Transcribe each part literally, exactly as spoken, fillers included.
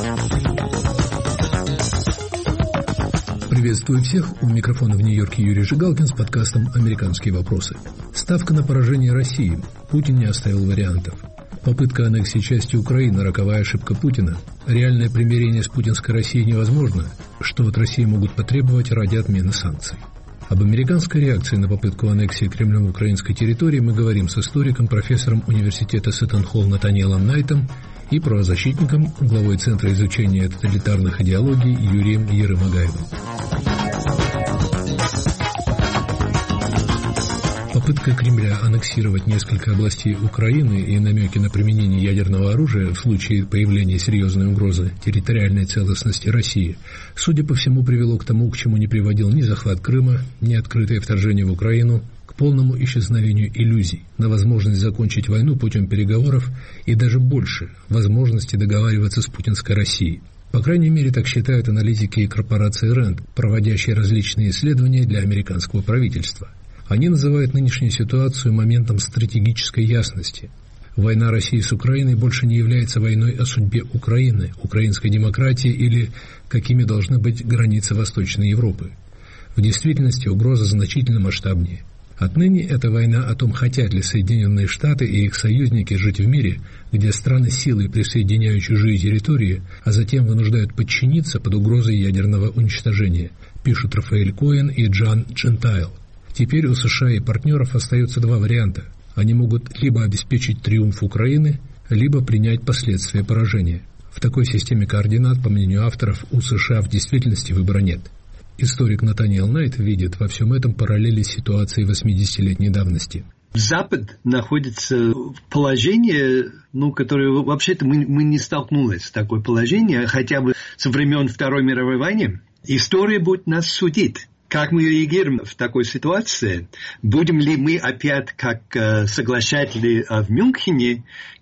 Приветствую всех. У микрофона в Нью-Йорке Юрий Жигалкин с подкастом «Американские вопросы». Ставка на поражение России. Путин не оставил вариантов. Попытка аннексии части Украины – роковая ошибка Путина. Реальное примирение с путинской Россией невозможно, что от России могут потребовать ради отмены санкций. Об американской реакции на попытку аннексии Кремлем украинской территории мы говорим с историком, профессором университета Сеттон-Холл Натаниэлом Найтом и правозащитником, главой Центра изучения тоталитарных идеологий Юрием Ерымагаевым. Попытка Кремля аннексировать несколько областей Украины и намеки на применение ядерного оружия в случае появления серьезной угрозы территориальной целостности России, судя по всему, привело к тому, к чему не приводил ни захват Крыма, ни открытое вторжение в Украину, к полному исчезновению иллюзий на возможность закончить войну путем переговоров и даже больше возможности договариваться с путинской Россией. По крайней мере, так считают аналитики и корпорации рэнд, проводящие различные исследования для американского правительства. Они называют нынешнюю ситуацию моментом стратегической ясности. Война России с Украиной больше не является войной о судьбе Украины, украинской демократии или какими должны быть границы Восточной Европы. В действительности угроза значительно масштабнее. Отныне это война о том, хотят ли Соединенные Штаты и их союзники жить в мире, где страны силой присоединяют чужие территории, а затем вынуждают подчиниться под угрозой ядерного уничтожения, пишут Рафаэль Коэн и Джан Джентайл. Теперь у США и партнеров остается два варианта. Они могут либо обеспечить триумф Украины, либо принять последствия поражения. В такой системе координат, по мнению авторов, у США в действительности выбора нет. Историк Натаниэл Найт видит во всем этом параллели с ситуацией восьмидесятилетней давности. Запад находится в положении, ну, которое вообще-то мы, мы не столкнулись с такой положением, хотя бы со времен Второй мировой войны. История будет нас судить. Как мы реагируем в такой ситуации? Будем ли мы опять как э, соглашатели э, в Мюнхене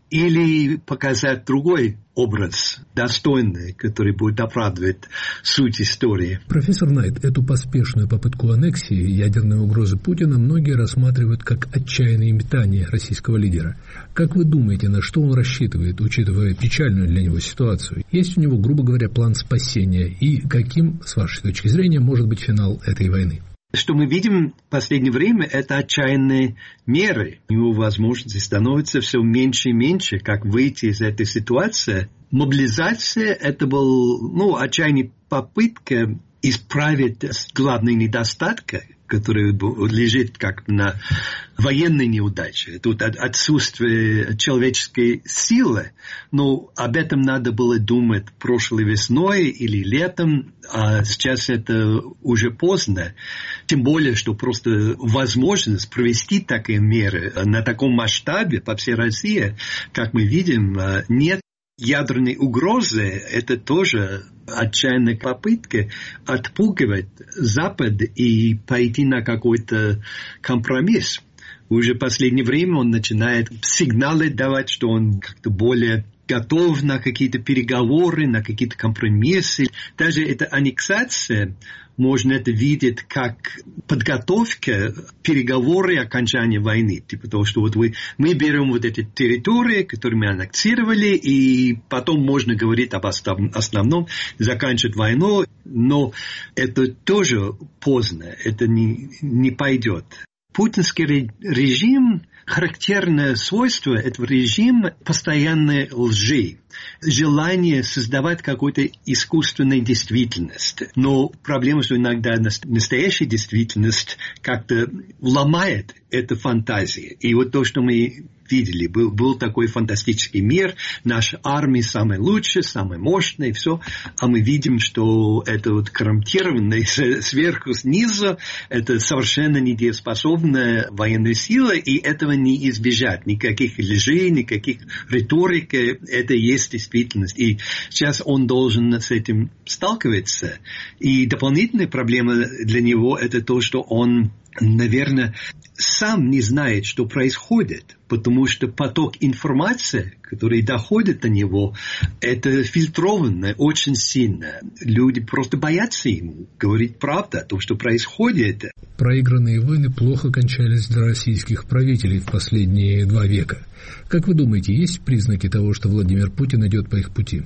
или показать другой образ, достойный, который будет оправдывать суть истории? Профессор Найт, эту поспешную попытку аннексии ядерной угрозы Путина многие рассматривают как отчаянное метание российского лидера. Как вы думаете, на что он рассчитывает, учитывая печальную для него ситуацию? Есть у него, грубо говоря, план спасения? И каким, с вашей точки зрения, может быть финал этой войны? Что мы видим в последнее время, это отчаянные меры. У него возможности становится все меньше и меньше, как выйти из этой ситуации. Мобилизация – это был, ну, отчаянная попытка исправить главный недостаток, который лежит как на военной неудаче. Тут отсутствие человеческой силы. Но об этом надо было думать прошлой весной или летом, а сейчас это уже поздно. Тем более, что просто возможность провести такие меры на таком масштабе по всей России, как мы видим, нет. Ядерной угрозы – это тоже отчаянная попытка отпугивать Запад и пойти на какой-то компромисс. Уже в последнее время он начинает сигналы давать, что он как-то более готов на какие-то переговоры, на какие-то компромиссы. Даже эта аннексация, можно это видеть как подготовка, переговоры окончания войны. Типа того, что вот вы, мы берем вот эти территории, которые мы аннексировали, и потом можно говорить об основном, заканчивать войну. Но это тоже поздно, это не, не пойдет. Путинский режим, характерное свойство этого режима – постоянной лжи, желание создавать какую-то искусственную действительность. Но проблема, что иногда настоящая действительность как-то ломает эту фантазию. И вот то, что мы видели, был, был такой фантастический мир, наша армия самая лучшая, самая мощная, и все. А мы видим, что это вот коррумпированное сверху, снизу, это совершенно недееспособная военная сила, и этого не избежать. Никаких лжей, никаких риторики, это есть действительность. И сейчас он должен с этим сталкиваться. И дополнительная проблема для него это то, что он, наверное, сам не знает, что происходит, потому что поток информации, который доходит до него, это фильтрованно очень сильно. Люди просто боятся ему говорить правду о том, что происходит. Проигранные войны плохо кончались для российских правителей в последние два века. Как вы думаете, есть признаки того, что Владимир Путин идет по их пути?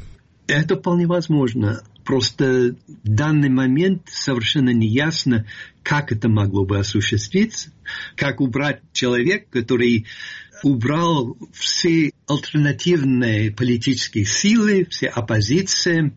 Это вполне возможно. Просто в данный момент совершенно неясно, как это могло бы осуществиться, как убрать человека, который убрал все альтернативные политические силы, все оппозиции,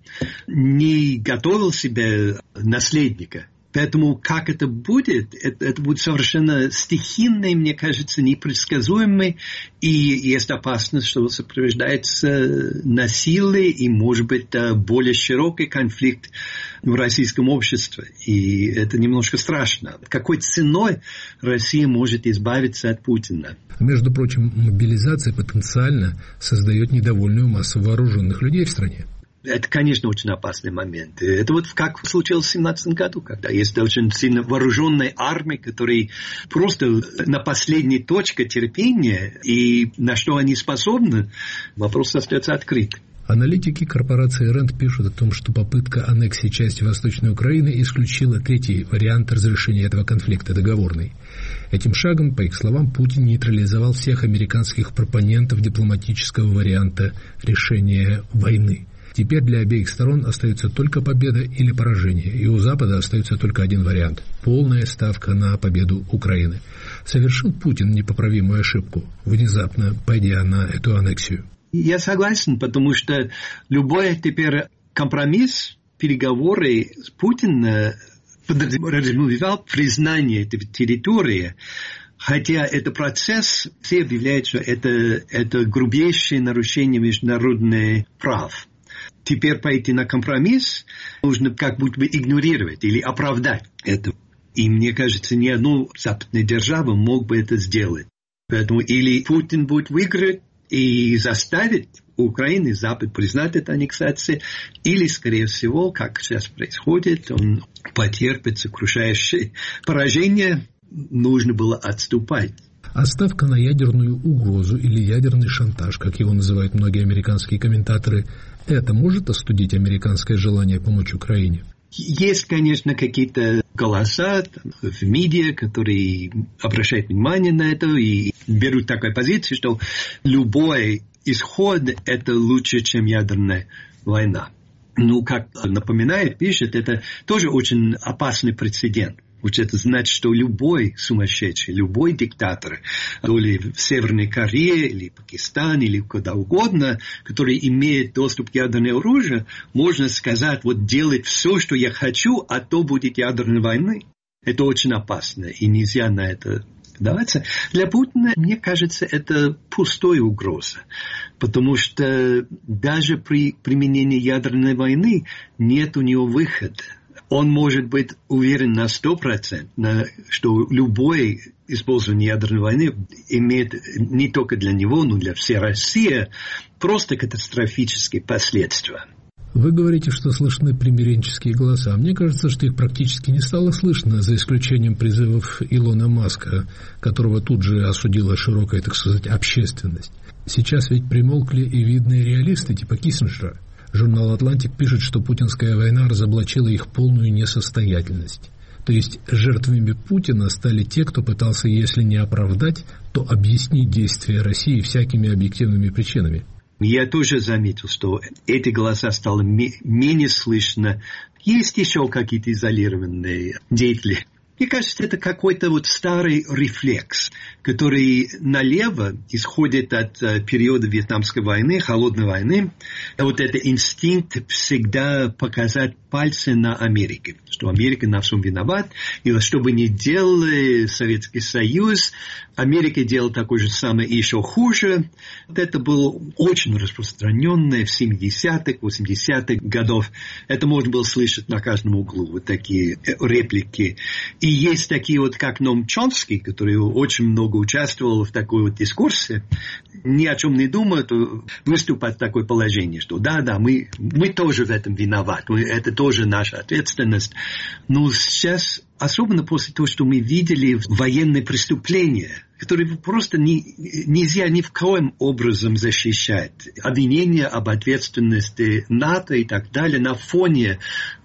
не готовил себе наследника. Поэтому как это будет, это, это будет совершенно стихийный, мне кажется, непредсказуемый, и есть опасность, что сопровождается насилием и, может быть, более широкий конфликт в российском обществе. И это немножко страшно. Какой ценой Россия может избавиться от Путина? Между прочим, мобилизация потенциально создает недовольную массу вооруженных людей в стране. Это, конечно, очень опасный момент. Это вот как случилось в семнадцатом году, когда есть очень сильно вооруженная армия, которая просто на последней точке терпения, и на что они способны, вопрос остается открыт. Аналитики корпорации РЭНД пишут о том, что попытка аннексии части Восточной Украины исключила третий вариант разрешения этого конфликта – договорный. Этим шагом, по их словам, Путин нейтрализовал всех американских пропонентов дипломатического варианта решения войны. Теперь для обеих сторон остается только победа или поражение, и у Запада остается только один вариант – полная ставка на победу Украины. Совершил Путин непоправимую ошибку, внезапно пойдя на эту аннексию? Я согласен, потому что любой теперь компромисс, переговоры с Путиным подразумевал признание этой территории. Хотя это процесс, все объявляют, что это, это грубейшее нарушение международных прав. Теперь пойти на компромисс нужно как будто бы игнорировать или оправдать это. И мне кажется, ни одна западная держава мог бы это сделать. Поэтому или Путин будет выиграть и заставить Украину и Запад признать эту аннексацию, или, скорее всего, как сейчас происходит, он потерпит сокрушающее поражение, нужно было отступать. А ставка на ядерную угрозу или ядерный шантаж, как его называют многие американские комментаторы, это может остудить американское желание помочь Украине? Есть, конечно, какие-то голоса там, в медиа, которые обращают внимание на это и берут такую позицию, что любой исход – это лучше, чем ядерная война. Ну, как напоминает, пишет, это тоже очень опасный прецедент. Это значит, что любой сумасшедший, любой диктатор, или в Северной Корее, или Пакистане, или куда угодно, который имеет доступ к ядерному оружию, можно сказать, вот делать все, что я хочу, а то будет ядерная война. Это очень опасно, и нельзя на это даваться. Для Путина, мне кажется, это пустая угроза, потому что даже при применении ядерной войны нет у него выхода. Он может быть уверен на сто процентов, что любое использование ядерной войны имеет не только для него, но и для всей России просто катастрофические последствия. Вы говорите, что слышны примиренческие голоса. Мне кажется, что их практически не стало слышно, за исключением призывов Илона Маска, которого тут же осудила широкая, так сказать, общественность. Сейчас ведь примолкли и видные реалисты типа Киссинджера. Журнал «Атлантик» пишет, что путинская война разоблачила их полную несостоятельность. То есть жертвами Путина стали те, кто пытался, если не оправдать, то объяснить действия России всякими объективными причинами. Я тоже заметил, что эти голоса стало менее слышно. Есть еще какие-то изолированные деятели. Мне кажется, это какой-то вот старый рефлекс, который налево исходит от uh, периода Вьетнамской войны, холодной войны. Вот это инстинкт всегда показать пальцы на Америку, что Америка на всем виноват. И вот что бы ни делал Советский Союз, Америка делала такое же самое и еще хуже. Вот это было очень распространенное в семидесятых, восьмидесятых годах. Это можно было слышать на каждом углу, вот такие реплики. И есть такие вот, как Ном Чомский, который очень много участвовал в такой вот дискурсе, ни о чем не думает, выступать в такое положение, что да-да, мы, мы тоже в этом виноваты, это тоже наша ответственность. Но сейчас, особенно после того, что мы видели военные преступления, которые просто не, нельзя ни в коем образом защищать. Обвинения об ответственности НАТО и так далее на фоне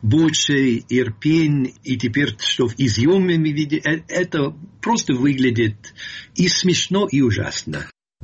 Бучи, Ирпень и теперь, что в Изюме мы видим, это просто выглядит и смешно, и ужасно.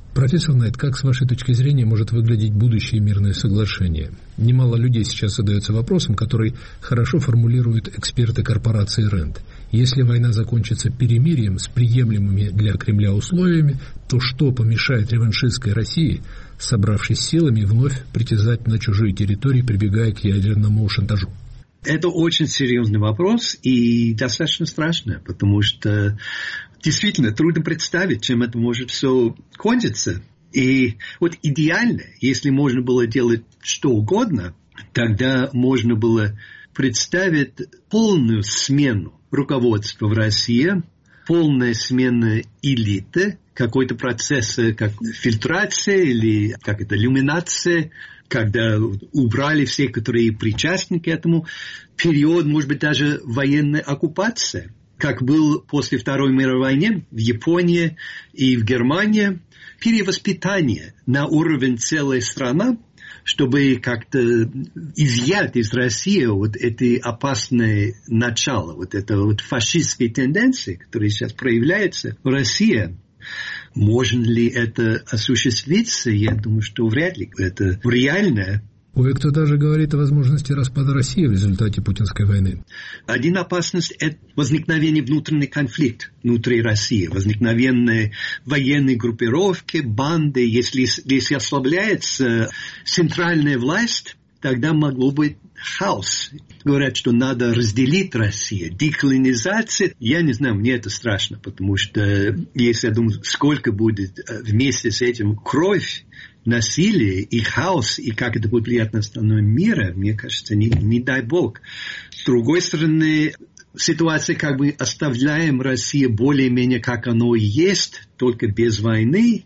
Профессор Найт, как с вашей точки зрения может выглядеть будущее мирное соглашение? Немало людей сейчас задается вопросом, который хорошо формулируют эксперты корпорации РЭНД. Если война закончится перемирием с приемлемыми для Кремля условиями, то что помешает реваншистской России, собравшись силами, вновь притязать на чужие территории, прибегая к ядерному шантажу? Это очень серьезный вопрос и достаточно страшно, потому что действительно трудно представить, чем это может все кончиться. И вот идеально, если можно было делать что угодно, тогда можно было представить полную смену руководства в России, полная смена элиты, какой-то процесс, как фильтрация или как это, иллюминация, когда убрали все, которые причастны к этому, период, может быть, даже военной оккупации, как был после Второй мировой войны в Японии и в Германии, перевоспитание на уровень целой страны, чтобы как-то изъять из России вот это опасное начало, вот это вот фашистской тенденции, которая сейчас проявляется в России. Можно ли это осуществиться? Я думаю, что вряд ли. Это реально. Кое-кто даже говорит о возможности распада России в результате путинской войны. Один опасность – это возникновение внутреннего конфликта внутри России, возникновение военной группировки, банды. Если, если ослабляется центральная власть, тогда могло быть хаос. Говорят, что надо разделить Россию. Деколонизация, я не знаю, мне это страшно, потому что, если я думаю, сколько будет вместе с этим кровь, насилие и хаос, и как это будет влиять на остальной мир, мне кажется, не, не дай бог. С другой стороны, ситуация, как бы оставляем Россию более-менее как оно и есть, только без войны,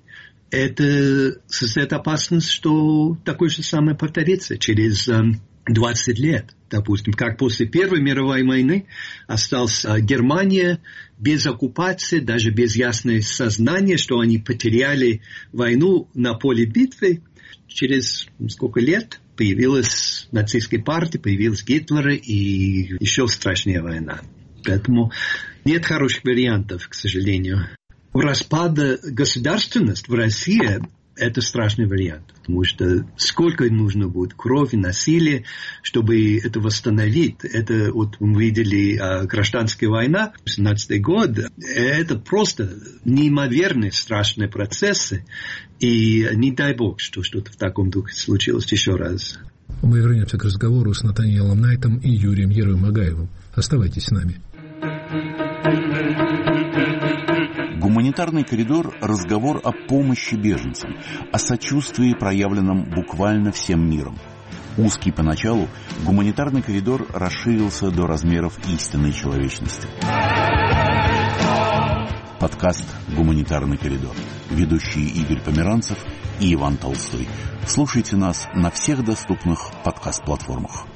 это создает опасность, что такое же самое повторится через двадцать лет. Допустим, как после Первой мировой войны осталась Германия без оккупации, даже без ясного сознания, что они потеряли войну на поле битвы. Через сколько лет появилась нацистская партия, появилась Гитлер и еще страшнее война. Поэтому нет хороших вариантов, к сожалению. Распада государственности в России – это страшный вариант, потому что сколько нужно будет крови, насилия, чтобы это восстановить. Это вот мы видели а, гражданская война, семнадцатый год. Это просто неимоверные страшные процессы. И не дай бог, что что-то в таком духе случилось еще раз. Мы вернемся к разговору с Натаниэлом Найтом и Юрием Ермагаевым. Оставайтесь с нами. Гуманитарный коридор – разговор о помощи беженцам, о сочувствии, проявленном буквально всем миром. Узкий поначалу, гуманитарный коридор расширился до размеров истинной человечности. Подкаст «Гуманитарный коридор». Ведущие Игорь Померанцев и Иван Толстой. Слушайте нас на всех доступных подкаст-платформах.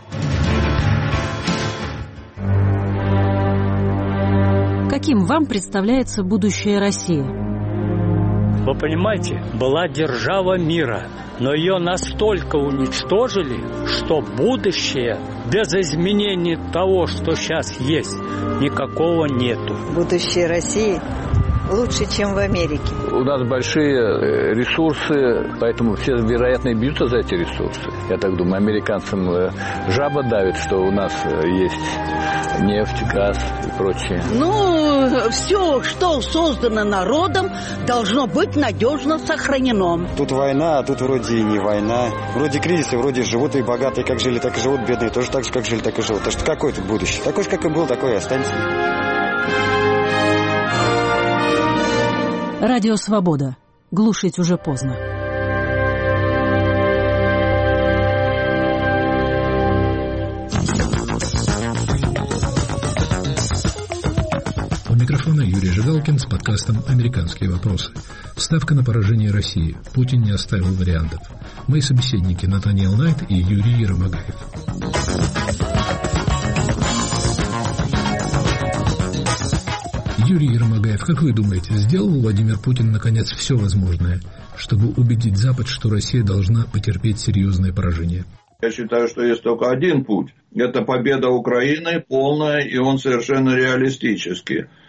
Каким вам представляется будущее России? Вы понимаете, была держава мира, но ее настолько уничтожили, что будущее без изменения того, что сейчас есть, никакого нету. Будущее России лучше, чем в Америке. У нас большие ресурсы, поэтому все, вероятно, бьются за эти ресурсы. Я так думаю, американцам жаба давит, что у нас есть нефть, газ и прочее. Ну, все, что создано народом, должно быть надежно сохранено. Тут война, а тут вроде и не война. Вроде кризис, вроде живут и богатые, как жили, так и живут, бедные тоже так же, как жили, так и живут. Так что какое тут будущее? Такое же, как и был, такое и останется. Радио «Свобода». Глушить уже поздно. У микрофона Юрий Жигалкин с подкастом «Американские вопросы». Ставка на поражение России. Путин не оставил вариантов. Мои собеседники Натаниэл Найт и Юрий Ермагаев. Юрий Ермагаев, как вы думаете, сделал Владимир Путин наконец все возможное, чтобы убедить Запад, что Россия должна потерпеть серьезное поражение? Я считаю, что есть только один путь. Это победа Украины полная, и он совершенно реалистический.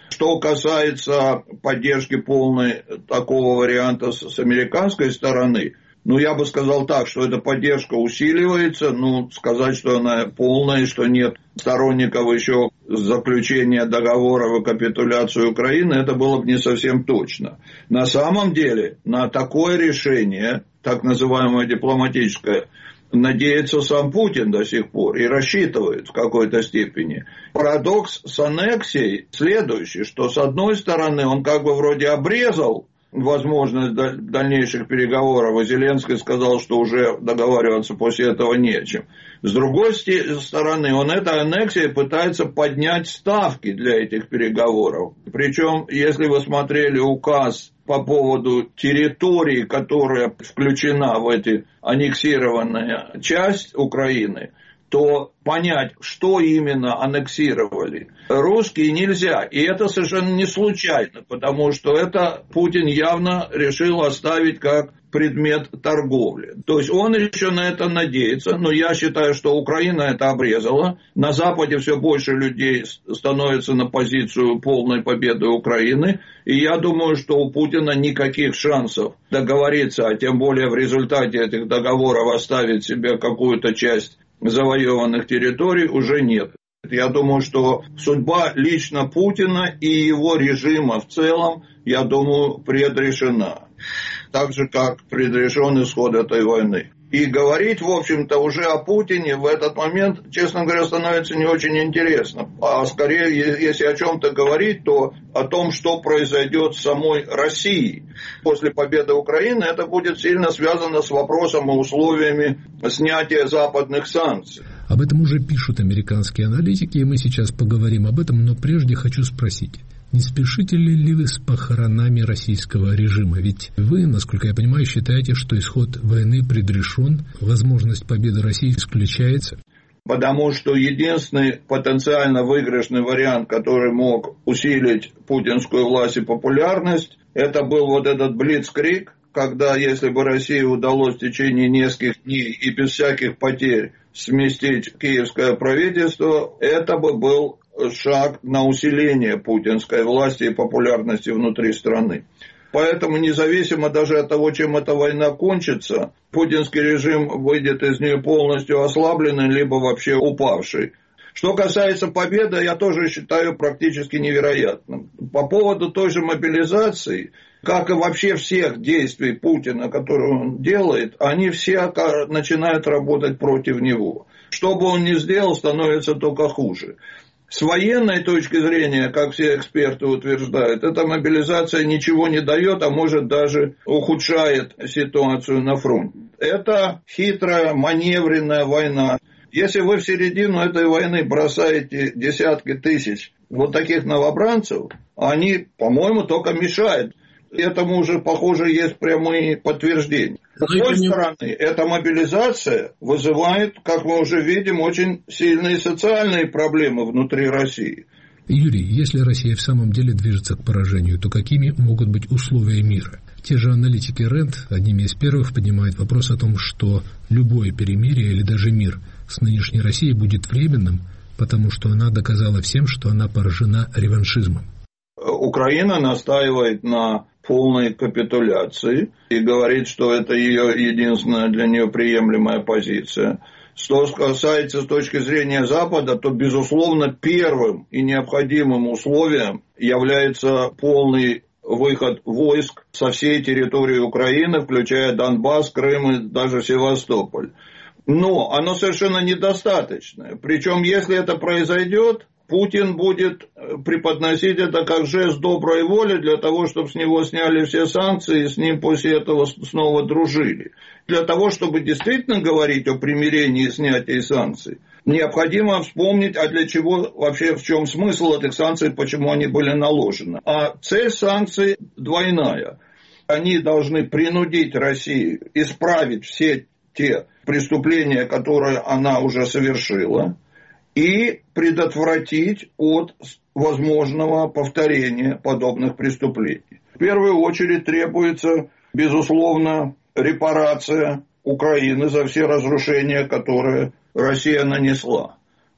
Что касается поддержки полной такого варианта с, с американской стороны, ну, я бы сказал так, что эта поддержка усиливается, ну, сказать, что она полная, что нет сторонников еще заключения договора о капитуляции Украины, это было бы не совсем точно. На самом деле, на такое решение, так называемое дипломатическое, надеется сам Путин до сих пор и рассчитывает в какой-то степени. Парадокс с аннексией следующий, что с одной стороны он как бы вроде обрезал возможность дальнейших переговоров, и Зеленский сказал, что уже договариваться после этого не о чем. С другой стороны, он этой аннексией пытается поднять ставки для этих переговоров. Причем, если вы смотрели указ по поводу территории, которая включена в эти аннексированная часть Украины, то понять, что именно аннексировали русские, нельзя. И это совершенно не случайно, потому что это Путин явно решил оставить как предмет торговли. То есть он еще на это надеется, но я считаю, что Украина это обрезала. На Западе все больше людей становится на позицию полной победы Украины. И я думаю, что у Путина никаких шансов договориться, а тем более в результате этих договоров оставить себе какую-то часть завоеванных территорий уже нет. Я думаю, что судьба лично Путина и его режима в целом, я думаю, предрешена. Так же, как предрешен исход этой войны. И говорить, в общем-то, уже о Путине в этот момент, честно говоря, становится не очень интересно. А скорее, если о чем-то говорить, то о том, что произойдет с самой Россией. После победы Украины это будет сильно связано с вопросом и условиями снятия западных санкций. Об этом уже пишут американские аналитики, и мы сейчас поговорим об этом, но прежде хочу спросить. Не спешите ли вы с похоронами российского режима? Ведь вы, насколько я понимаю, считаете, что исход войны предрешен, возможность победы России исключается? Потому что единственный потенциально выигрышный вариант, который мог усилить путинскую власть и популярность, это был вот этот блицкриг, когда, если бы России удалось в течение нескольких дней и без всяких потерь сместить киевское правительство, это бы был шаг на усиление путинской власти и популярности внутри страны. Поэтому, независимо даже от того, чем эта война кончится, путинский режим выйдет из нее полностью ослабленный, либо вообще упавший. Что касается победы, я тоже считаю практически невероятным. По поводу той же мобилизации, как и вообще всех действий Путина, которые он делает, они все начинают работать против него. Что бы он ни сделал, становится только хуже. С военной точки зрения, как все эксперты утверждают, эта мобилизация ничего не дает, а может даже ухудшает ситуацию на фронте. Это хитрая, маневренная война. Если вы в середину этой войны бросаете десятки тысяч вот таких новобранцев, они, по-моему, только мешают. Этому уже, похоже, есть прямые подтверждения. С другой стороны, эта мобилизация вызывает, как мы уже видим, очень сильные социальные проблемы внутри России. Юрий, если Россия в самом деле движется к поражению, то какими могут быть условия мира? Те же аналитики РЕНД одними из первых поднимают вопрос о том, что любое перемирие или даже мир с нынешней Россией будет временным, потому что она доказала всем, что она поражена реваншизмом. Украина настаивает на полной капитуляции и говорит, что это ее единственная для нее приемлемая позиция. Что касается с точки зрения Запада, то, безусловно, первым и необходимым условием является полный выход войск со всей территории Украины, включая Донбасс, Крым и даже Севастополь. Но оно совершенно недостаточно. Причем, если это произойдет, Путин будет преподносить это как жест доброй воли для того, чтобы с него сняли все санкции и с ним после этого снова дружили. Для того, чтобы действительно говорить о примирении и снятии санкций, необходимо вспомнить, а для чего вообще, в чем смысл этих санкций, почему они были наложены. А цель санкций двойная. Они должны принудить Россию исправить все те преступления, которые она уже совершила, и предотвратить от возможного повторения подобных преступлений. В первую очередь требуется, безусловно, репарация Украины за все разрушения, которые Россия нанесла.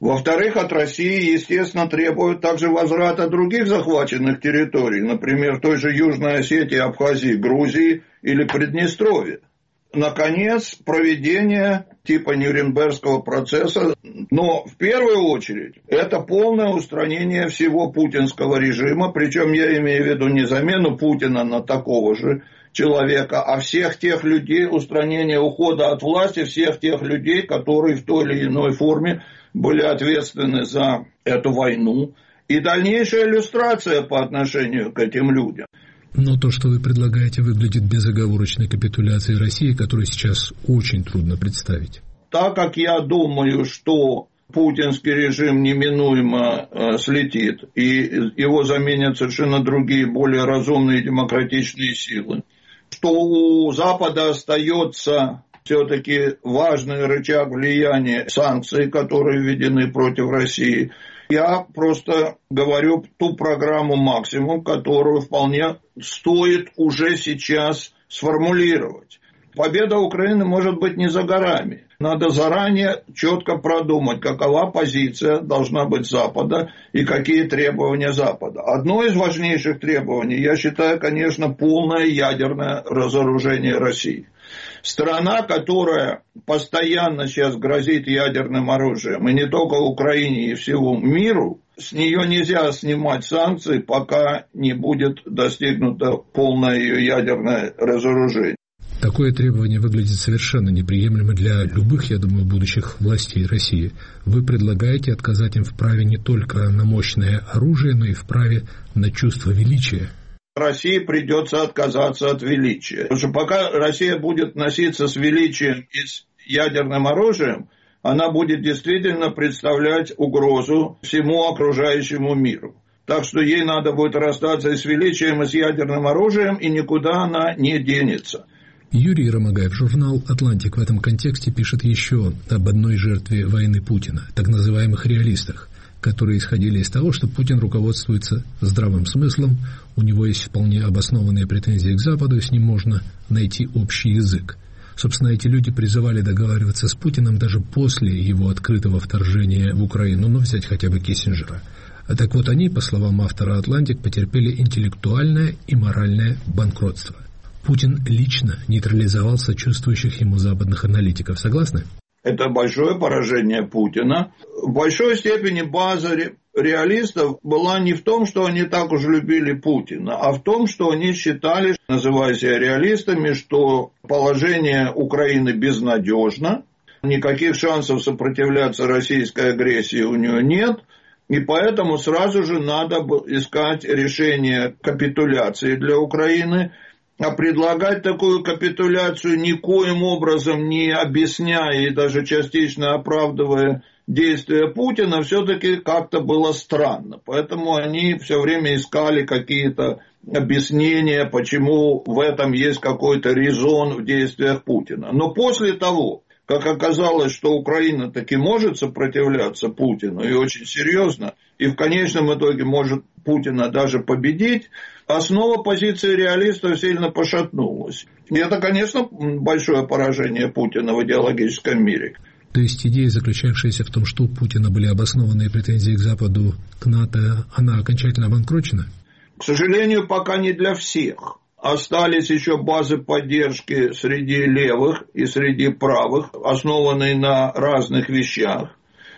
Во-вторых, от России, естественно, требуют также возврата других захваченных территорий, например, той же Южной Осетии, Абхазии, Грузии или Приднестровья. Наконец, проведение типа Нюрнбергского процесса, но в первую очередь это полное устранение всего путинского режима, причем я имею в виду не замену Путина на такого же человека, а всех тех людей, устранение ухода от власти, всех тех людей, которые в той или иной форме были ответственны за эту войну, и дальнейшая иллюстрация по отношению к этим людям. Но то, что вы предлагаете, выглядит безоговорочной капитуляцией России, которую сейчас очень трудно представить. Так как я думаю, что путинский режим неминуемо э, слетит, и его заменят совершенно другие, более разумные и демократичные силы, что у Запада остается все-таки важный рычаг влияния санкций, которые введены против России. Я просто говорю ту программу «Максимум», которую вполне стоит уже сейчас сформулировать. Победа Украины может быть не за горами. Надо заранее четко продумать, какова позиция должна быть Запада и какие требования Запада. Одно из важнейших требований, я считаю, конечно, полное ядерное разоружение России. Страна, которая постоянно сейчас грозит ядерным оружием, и не только Украине, и всему миру, с нее нельзя снимать санкции, пока не будет достигнуто полное ее ядерное разоружение. Такое требование выглядит совершенно неприемлемо для любых, я думаю, будущих властей России. Вы предлагаете отказать им в праве не только на мощное оружие, но и в праве на чувство величия. России придется отказаться от величия. Потому что пока Россия будет носиться с величием и с ядерным оружием, она будет действительно представлять угрозу всему окружающему миру. Так что ей надо будет расстаться и с величием, и с ядерным оружием, и никуда она не денется. Юрий Ромагаев, журнал «Атлантик» в этом контексте пишет еще об одной жертве войны Путина, так называемых реалистах, которые исходили из того, что Путин руководствуется здравым смыслом, у него есть вполне обоснованные претензии к Западу, и с ним можно найти общий язык. Собственно, эти люди призывали договариваться с Путиным даже после его открытого вторжения в Украину, ну, взять хотя бы Киссинджера. А так вот, они, по словам автора «Атлантик», потерпели интеллектуальное и моральное банкротство. Путин лично нейтрализовал сочувствующих ему западных аналитиков. Согласны? Это большое поражение Путина. В большой степени база реалистов была не в том, что они так уж любили Путина, а в том, что они считали, называя себя реалистами, что положение Украины безнадежно, никаких шансов сопротивляться российской агрессии у нее нет, и поэтому сразу же надо искать решение капитуляции для Украины. А предлагать такую капитуляцию никоим образом не объясняя и даже частично оправдывая действия Путина, все-таки как-то было странно. Поэтому они все время искали какие-то объяснения, почему в этом есть какой-то резон в действиях Путина. Но после того, как оказалось, что Украина таки может сопротивляться Путину, и очень серьезно, и в конечном итоге может Путина даже победить, основа позиции реалистов сильно пошатнулась. И это, конечно, большое поражение Путина в идеологическом мире. То есть идея, заключавшаяся в том, что у Путина были обоснованные претензии к Западу, к НАТО, она окончательно обанкрочена? К сожалению, пока не для всех. Остались еще базы поддержки среди левых и среди правых, основанные на разных вещах,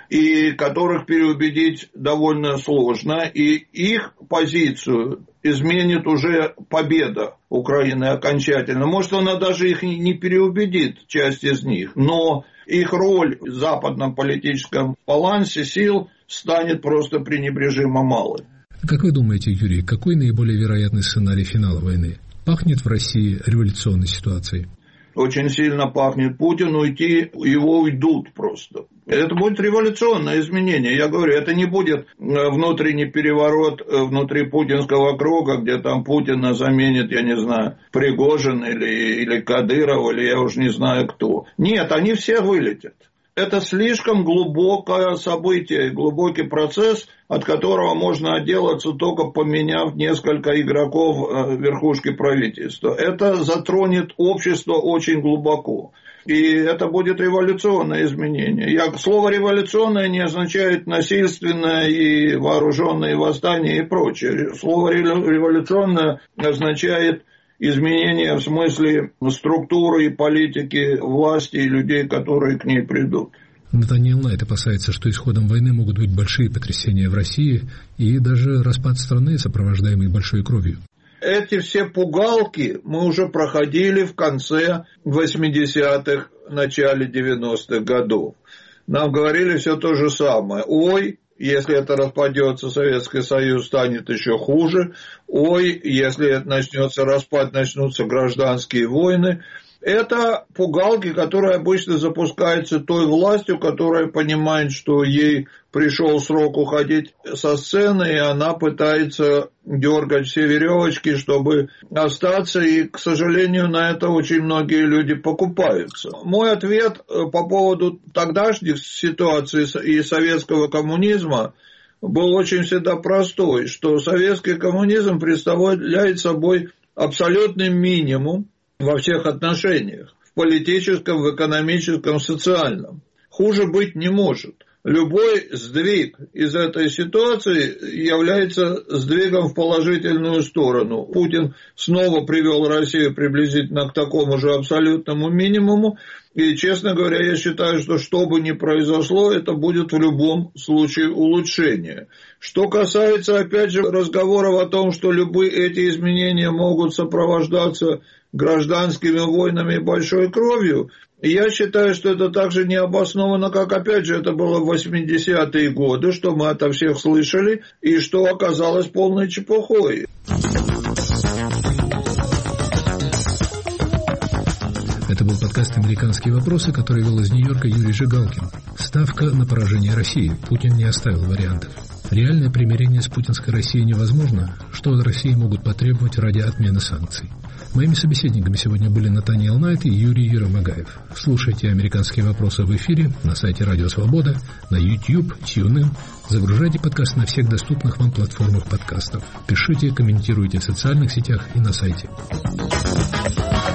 и которых переубедить довольно сложно, и их позицию изменит уже победа Украины окончательно. Может, она даже их не переубедит, часть из них, но их роль в западном политическом балансе сил станет просто пренебрежимо малой. Как вы думаете, Юрий, какой наиболее вероятный сценарий финала войны? Пахнет в России революционной ситуацией? Очень сильно пахнет Путин, уйти, его уйдут просто. Это будет революционное изменение. Я говорю, это не будет внутренний переворот внутри путинского круга, где там Путина заменит, я не знаю, Пригожин или, или Кадыров, или я уж не знаю кто. Нет, они все вылетят. Это слишком глубокое событие, глубокий процесс, от которого можно отделаться, только поменяв несколько игроков верхушки правительства. Это затронет общество очень глубоко. И это будет революционное изменение. Я, слово «революционное» не означает насильственное и вооруженное восстание и прочее. Слово «революционное» означает изменение в смысле структуры и политики власти и людей, которые к ней придут. Натаниэл Найт опасается, что исходом войны могут быть большие потрясения в России и даже распад страны, сопровождаемый большой кровью. Эти все пугалки мы уже проходили в конце восьмидесятых, начале девяностых годов. Нам говорили все то же самое. Ой, если это распадется, Советский Союз станет еще хуже. Ой, если начнется распад, начнутся гражданские войны. Это пугалки, которые обычно запускаются той властью, которая понимает, что ей пришел срок уходить со сцены, и она пытается дергать все веревочки, чтобы остаться, и, к сожалению, на это очень многие люди покупаются. Мой ответ по поводу тогдашних ситуаций и советского коммунизма был очень всегда простой, что советский коммунизм представляет собой абсолютный минимум во всех отношениях, в политическом, в экономическом, в социальном. Хуже быть не может. Любой сдвиг из этой ситуации является сдвигом в положительную сторону. Путин снова привел Россию приблизительно к такому же абсолютному минимуму. И, честно говоря, я считаю, что что бы ни произошло, это будет в любом случае улучшение. Что касается, опять же, разговоров о том, что любые эти изменения могут сопровождаться гражданскими войнами и большой кровью, я считаю, что это также не обосновано, как, опять же, это было в восьмидесятые годы, что мы ото всех слышали, и что оказалось полной чепухой. Это был подкаст «Американские вопросы», который вел из Нью-Йорка Юрий Жигалкин. Ставка на поражение России. Путин не оставил вариантов. Реальное примирение с путинской Россией невозможно. Что от России могут потребовать ради отмены санкций? Моими собеседниками сегодня были Натаниэл Найт и Юрий Еромагаев. Слушайте «Американские вопросы» в эфире на сайте Радио Свобода, на YouTube, TuneIn. Загружайте подкаст на всех доступных вам платформах подкастов. Пишите, комментируйте в социальных сетях и на сайте.